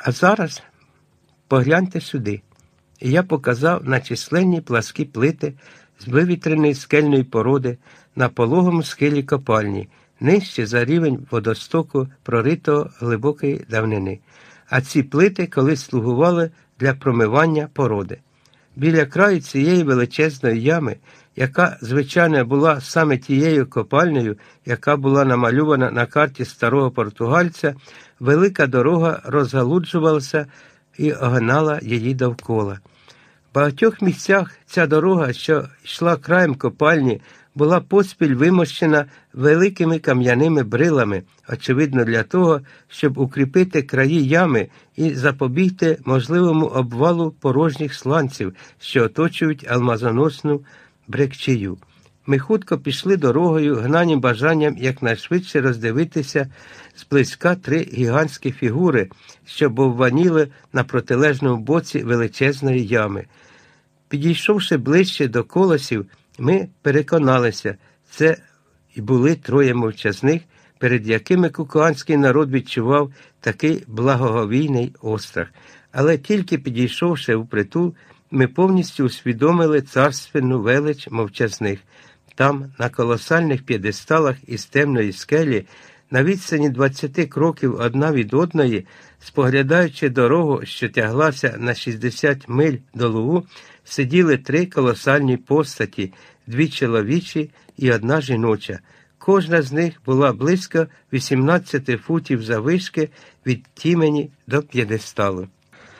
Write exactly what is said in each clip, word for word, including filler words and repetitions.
А зараз погляньте сюди. І я показав на численні пласкі плити з вивітреної скельної породи на пологому схилі копальні, нижче за рівень водостоку, проритого глибокої давнини. А ці плити колись слугували для промивання породи. Біля краю цієї величезної ями, яка, звичайно, була саме тією копальнею, яка була намальована на карті старого португальця, велика дорога розгалуджувалася і огинала її довкола. В багатьох місцях ця дорога, що йшла краєм копальні, була поспіль вимощена великими кам'яними брилами, очевидно для того, щоб укріпити краї ями і запобігти можливому обвалу порожніх сланців, що оточують алмазоносну брекчію. Ми хутко пішли дорогою, гнані бажанням якнайшвидше роздивитися зблизька три гігантські фігури, що бовваніли на протилежному боці величезної ями. Підійшовши ближче до колосів, ми переконалися, це і були троє мовчазних, перед якими кукуанський народ відчував такий благоговійний острах. Але тільки підійшовши впритул, ми повністю усвідомили царственну велич мовчазних. Там, на колосальних п'єдесталах із темної скелі, на відстані двадцяти кроків одна від одної, споглядаючи дорогу, що тяглася на шістдесят миль до Лугу, сиділи три колосальні постаті, дві чоловічі і одна жіноча. Кожна з них була близько вісімнадцяти футів заввишки від тімені до п'єдесталу.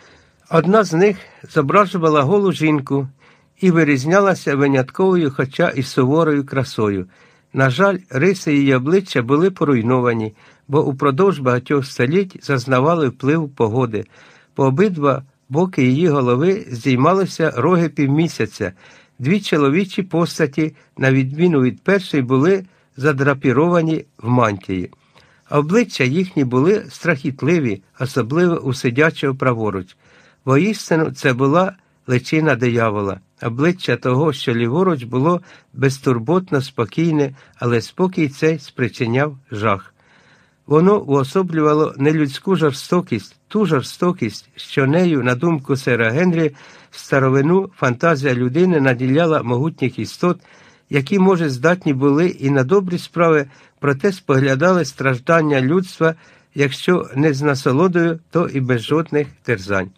Одна з них зображувала голу жінку і вирізнялася винятковою, хоча і суворою красою. На жаль, риси її обличчя були поруйновані, бо упродовж багатьох століть зазнавали впливу погоди. По обидва боки її голови здіймалися роги півмісяця. Дві чоловічі постаті, на відміну від першої, були задрапіровані в мантії. Обличчя їхні були страхітливі, особливо у сидячого праворуч. Воістину це була личина диявола. Обличчя того, що ліворуч, було безтурботно спокійне, але спокій цей спричиняв жах. Воно уособлювало нелюдську жорстокість, ту жорстокість, що нею, на думку сера Генрі, старовину фантазія людини наділяла могутніх істот, які, може, здатні були і на добрі справи, проте споглядали страждання людства, якщо не з насолодою, то і без жодних терзань.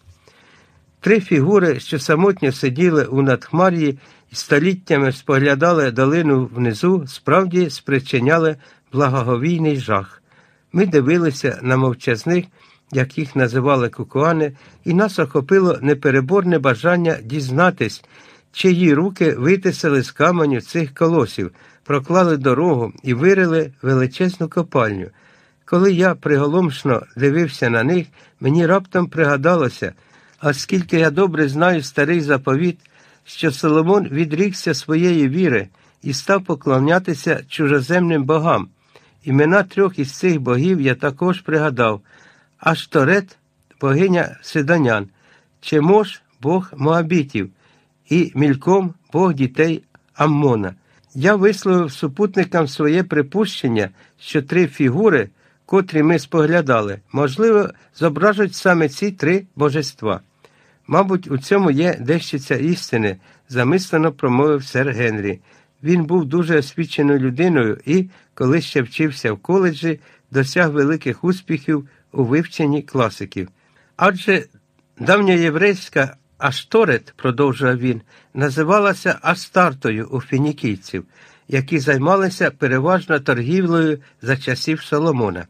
Три фігури, що самотньо сиділи у надхмар'ї і століттями споглядали долину внизу, справді спричиняли благоговійний жах. Ми дивилися на мовчазних, як їх називали кукуани, і нас охопило непереборне бажання дізнатись, чиї руки витисали з каменю цих колосів, проклали дорогу і вирили величезну копальню. Коли я приголомшно дивився на них, мені раптом пригадалося, оскільки я добре знаю старий заповіт, що Соломон відрікся своєї віри і став поклонятися чужоземним богам. Імена трьох із цих богів я також пригадав: Ашторет – богиня Сидонян, Чемош – бог Моабітів і Мільком – бог дітей Аммона. Я висловив супутникам своє припущення, що три фігури, котрі ми споглядали, можливо, зображують саме ці три божества. Мабуть, у цьому є дещиця істини, замислено промовив сер Генрі. Він був дуже освіченою людиною і, коли ще вчився в коледжі, досяг великих успіхів у вивченні класиків. Адже давньоєврейська Ашторет, продовжував він, називалася Астартою у фінікійців, які займалися переважно торгівлею за часів Соломона.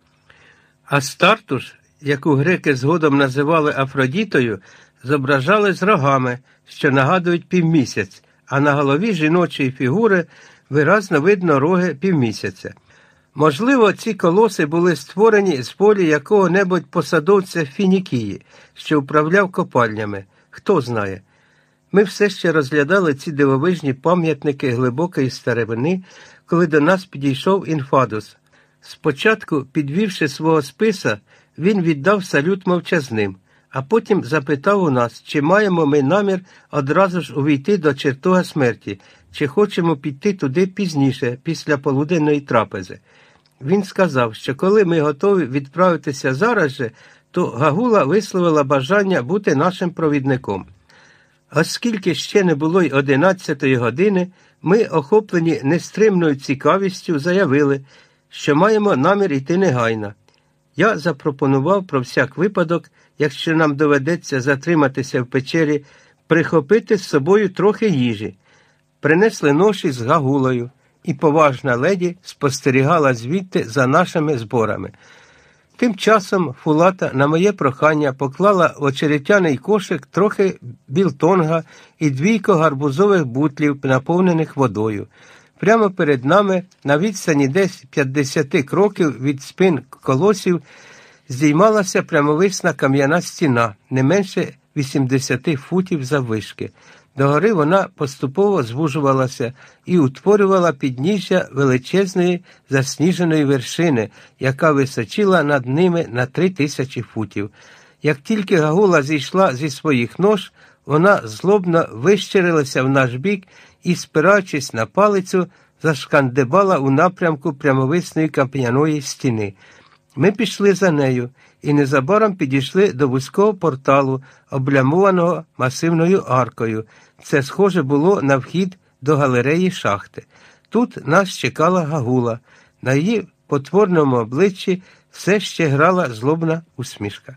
Астарту ж, яку греки згодом називали Афродітою, зображали з рогами, що нагадують півмісяць, а на голові жіночої фігури виразно видно роги півмісяця. Можливо, ці колоси були створені з волі якого-небудь посадовця Фінікії, що управляв копальнями. Хто знає. Ми все ще розглядали ці дивовижні пам'ятники глибокої старовини, коли до нас підійшов Інфадус. Спочатку, підвівши свого списа, він віддав салют мовчазним, а потім запитав у нас, чи маємо ми намір одразу ж увійти до чертога смерті, чи хочемо піти туди пізніше, після полуденної трапези. Він сказав, що коли ми готові відправитися зараз же, то Гагула висловила бажання бути нашим провідником. Оскільки ще не було й одинадцятої години, ми, охоплені нестримною цікавістю, заявили, що маємо намір йти негайно. Я запропонував про всяк випадок, якщо нам доведеться затриматися в печері, прихопити з собою трохи їжі. Принесли ноші з Гагулою, і поважна леді спостерігала звідти за нашими зборами. Тим часом Фулата на моє прохання поклала в очеретяний кошик трохи білтонга і двійко гарбузових бутлів, наповнених водою. Прямо перед нами, на відстані десь п'ятдесят кроків від спин колосів, здіймалася прямовисна кам'яна стіна, не менше вісімдесят футів заввишки. Догори вона поступово звужувалася і утворювала підніжжя величезної засніженої вершини, яка височила над ними на три тисячі футів. Як тільки Гагула зійшла зі своїх нож, вона злобно вищирилася в наш бік і, спираючись на палицю, зашкандибала у напрямку прямовисної кам'яної стіни. Ми пішли за нею і незабаром підійшли до вузького порталу, облямованого масивною аркою. Це схоже було на вхід до галереї шахти. Тут нас чекала Гагула. На її потворному обличчі все ще грала злобна усмішка.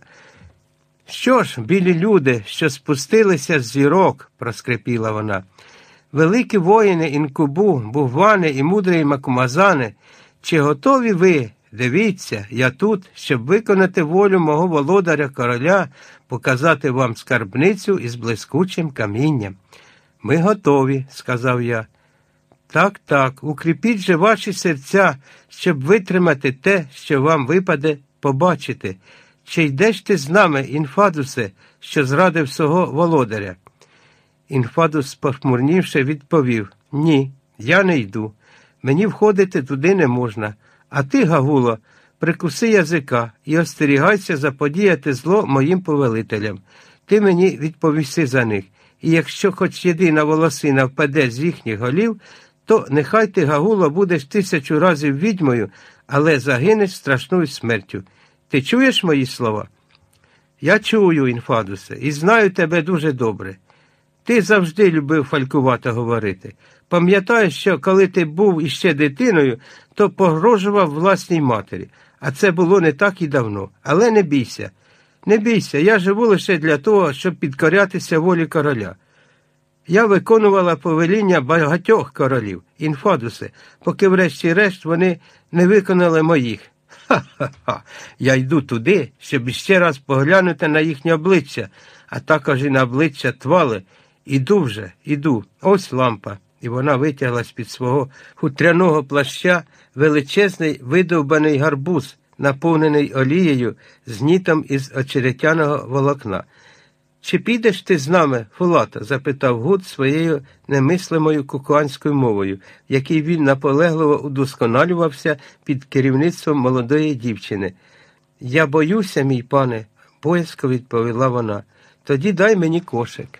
«Що ж, білі люди, що спустилися з зірок», – проскрипіла вона, – «великі воїни Інкубу, Бувани і мудрі Макумазани, чи готові ви? Дивіться, я тут, щоб виконати волю мого володаря-короля, показати вам скарбницю із блискучим камінням». «Ми готові», – сказав я. «Так, так, укріпіть же ваші серця, щоб витримати те, що вам випаде побачити. Чи йдеш ти з нами, Інфадусе, що зрадив свого володаря?» Інфадус, похмурнівши, відповів: «Ні, я не йду. Мені входити туди не можна. А ти, Гагуло, прикуси язика і остерігайся заподіяти зло моїм повелителям. Ти мені відповіси за них. І якщо хоч єдина волосина впаде з їхніх голів, то нехай ти, Гагуло, будеш тисячу разів відьмою, але загинеш страшною смертю. Ти чуєш мої слова?» «Я чую, Інфадусе, і знаю тебе дуже добре. Ти завжди любив фалькувато говорити. Пам'ятаєш, що коли ти був іще дитиною, то погрожував власній матері. А це було не так і давно. Але не бійся. Не бійся, я живу лише для того, щоб підкорятися волі короля. Я виконувала повеління багатьох королів, Інфадусе, поки врешті-решт вони не виконали моїх. Ха-ха-ха, я йду туди, щоб іще раз поглянути на їхнє обличчя, а також і на обличчя Твали. Іду вже, іду, ось лампа». І вона витягла з-під свого хутряного плаща величезний видовбаний гарбуз, наповнений олією, з нітом із очеретяного волокна. «Чи підеш ти з нами, Фулато?» – запитав Гуд своєю немислимою кукуанською мовою, в якій він наполегливо удосконалювався під керівництвом молодої дівчини. «Я боюся, мій пане», – боязко відповіла вона. «Тоді дай мені кошик».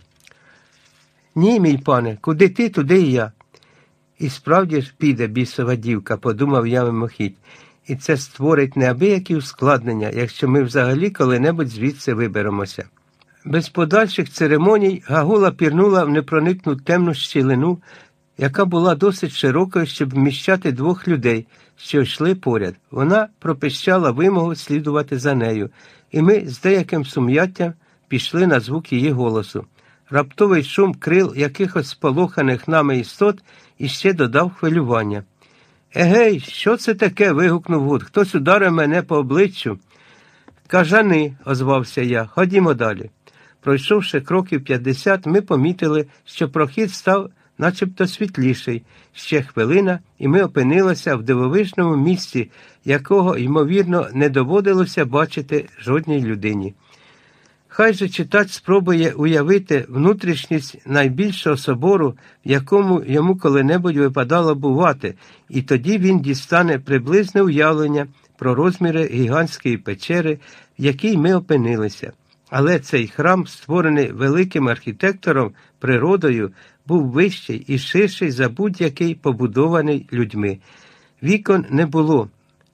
«Ні, мій пане, куди ти, туди і я». «І справді ж піде бісова дівка», – подумав я мимохідь. «І це створить неабиякі ускладнення, якщо ми взагалі коли-небудь звідси виберемося». Без подальших церемоній Гагула пірнула в непроникну темну щілину, яка була досить широкою, щоб вміщати двох людей, що йшли поряд. Вона пропищала вимогу слідувати за нею, і ми з деяким сум'яттям пішли на звук її голосу. Раптовий шум крил якихось сполоханих нами істот іще додав хвилювання. «Егей, що це таке?» – вигукнув Гуд. «Хтось ударив мене по обличчю». «Кажани», – озвався я, – «ходімо далі». Пройшовши кроків п'ятдесят, ми помітили, що прохід став начебто світліший. Ще хвилина, і ми опинилися в дивовижному місці, якого, ймовірно, не доводилося бачити жодній людині. Хай же читач спробує уявити внутрішність найбільшого собору, в якому йому коли-небудь випадало бувати, і тоді він дістане приблизне уявлення про розміри гігантської печери, в якій ми опинилися. Але цей храм, створений великим архітектором, природою, був вищий і ширший за будь-який побудований людьми. Вікон не було,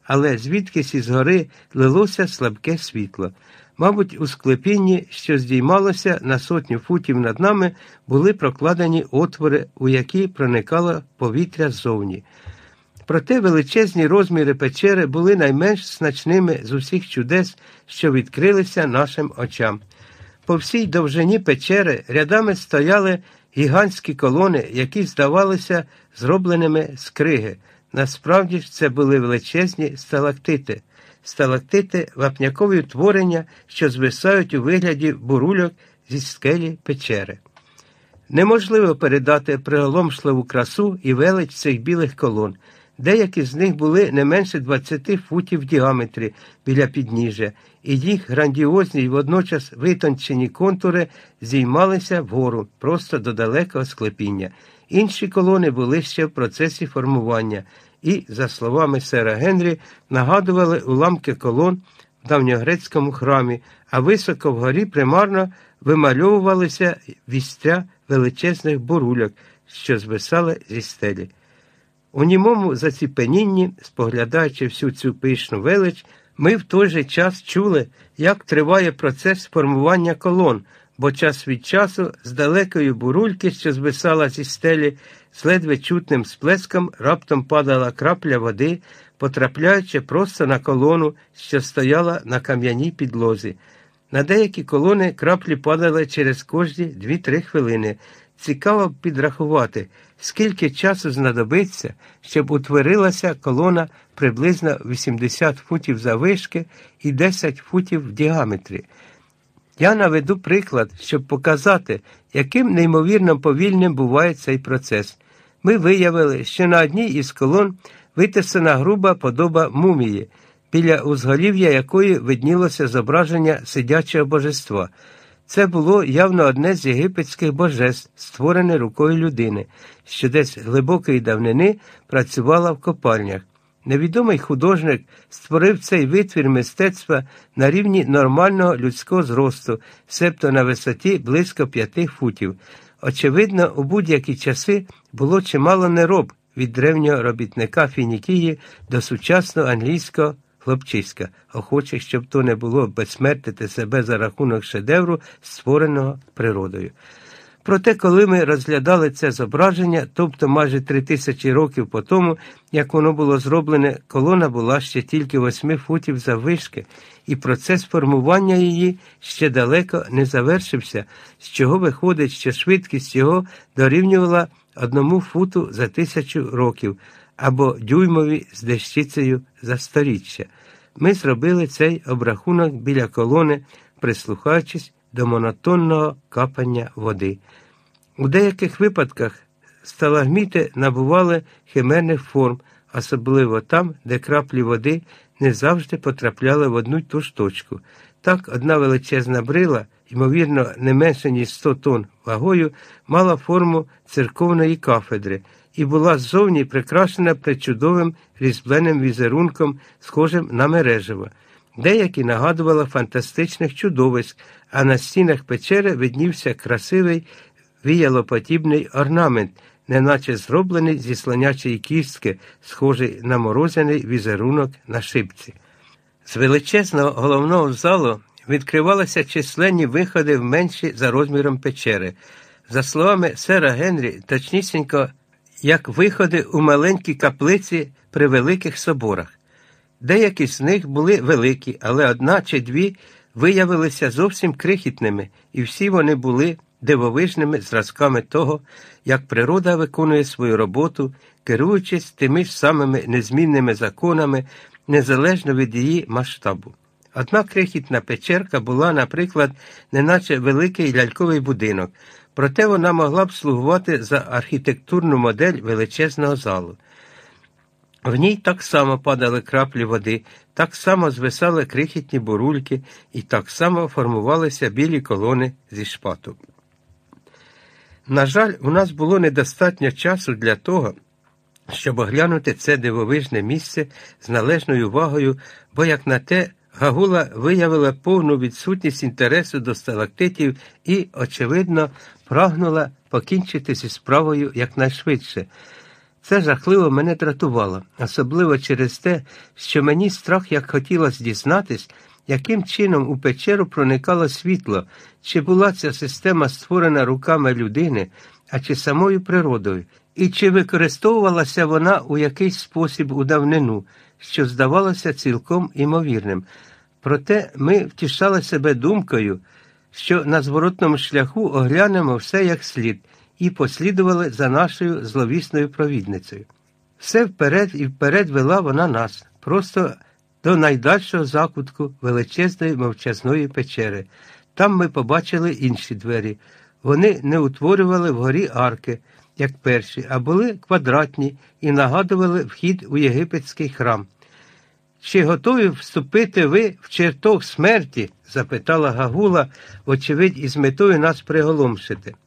але звідкись із гори лилося слабке світло. Мабуть, у склепінні, що здіймалося на сотню футів над нами, були прокладені отвори, у які проникало повітря ззовні. Проте величезні розміри печери були найменш значними з усіх чудес, що відкрилися нашим очам. По всій довжині печери рядами стояли гігантські колони, які здавалися зробленими з криги. Насправді ж це були величезні сталактити. Сталактити – вапнякові утворення, що звисають у вигляді бурульок зі скелі печери. Неможливо передати приголомшливу красу і велич цих білих колон. Деякі з них були не менше двадцяти футів в діаметрі біля підніжжя, і їх грандіозні й водночас витончені контури зіймалися вгору, просто до далекого склепіння. Інші колони були ще в процесі формування і, за словами сера Генрі, нагадували уламки колон в давньогрецькому храмі, а високо вгорі примарно вимальовувалися вістря величезних бурульок, що звисали зі стелі. У німому заціпенінні, споглядаючи всю цю пишну велич, ми в той же час чули, як триває процес формування колон, бо час від часу з далекої бурульки, що звисала зі стелі, з ледве чутним сплеском раптом падала крапля води, потрапляючи просто на колону, що стояла на кам'яній підлозі. На деякі колони краплі падали через кожні дві-три хвилини. Цікаво підрахувати, скільки часу знадобиться, щоб утворилася колона приблизно вісімдесят футів заввишки і десять футів в діаметрі. Я наведу приклад, щоб показати, яким неймовірно повільним буває цей процес. Ми виявили, що на одній із колон витисана груба подоба мумії, біля узголів'я якої виднілося зображення сидячого божества. Це було явно одне з єгипетських божеств, створене рукою людини, що десь глибокої давнини працювала в копальнях. Невідомий художник створив цей витвір мистецтва на рівні нормального людського зросту, себто на висоті близько п'яти футів. Очевидно, у будь-які часи було чимало нероб від древнього робітника Фінікії до сучасного англійського хлопчиська, охочих, щоб то не було безсмертити себе за рахунок шедевру, створеного природою. Проте, коли ми розглядали це зображення, тобто майже три тисячі років по тому, як воно було зроблене, колона була ще тільки восьми футів заввишки, і процес формування її ще далеко не завершився, з чого виходить, що швидкість його дорівнювала одному футу за тисячу років, або дюймові з дещицею за сторіччя. Ми зробили цей обрахунок біля колони, прислухаючись до монотонного капання води. У деяких випадках сталагміти набували химерних форм, особливо там, де краплі води не завжди потрапляли в одну й ту ж точку. Так, одна величезна брила, ймовірно, не менше ніж сто тонн вагою, мала форму церковної кафедри і була ззовні прикрашена причудовим різьбленим візерунком, схожим на мережево. Деякі нагадували фантастичних чудовиськ, а на стінах печери виднівся красивий віялоподібний орнамент, неначе зроблений зі слонячої кістки, схожий на морозяний візерунок на шибці. З величезного головного залу відкривалися численні виходи в менші за розміром печери. За словами сера Генрі, точнісінько, як виходи у маленькі каплиці при великих соборах. Деякі з них були великі, але одна чи дві виявилися зовсім крихітними, і всі вони були дивовижними зразками того, як природа виконує свою роботу, керуючись тими ж самими незмінними законами, незалежно від її масштабу. Одна крихітна печерка була, наприклад, неначе великий ляльковий будинок, проте вона могла б слугувати за архітектурну модель величезного залу. В ній так само падали краплі води, так само звисали крихітні бурульки і так само формувалися білі колони зі шпату. На жаль, у нас було недостатньо часу для того, щоб оглянути це дивовижне місце з належною увагою, бо, як на те, Гагула виявила повну відсутність інтересу до сталактитів і, очевидно, прагнула покінчити зі справою якнайшвидше. Це жахливо мене дратувало, особливо через те, що мені страх як хотілося дізнатись, яким чином у печеру проникало світло, чи була ця система створена руками людини, а чи самою природою, і чи використовувалася вона у якийсь спосіб у давнину, що здавалося цілком імовірним. Проте ми втішали себе думкою, що на зворотному шляху оглянемо все як слід, і послідували за нашою зловісною провідницею. Все вперед і вперед вела вона нас, просто до найдальшого закутку величезної мовчазної печери. Там ми побачили інші двері. Вони не утворювали вгорі арки, як перші, а були квадратні і нагадували вхід у єгипетський храм. «Чи готові вступити ви в чертог смерті?» – запитала Гагула, вочевидь, із метою нас приголомшити.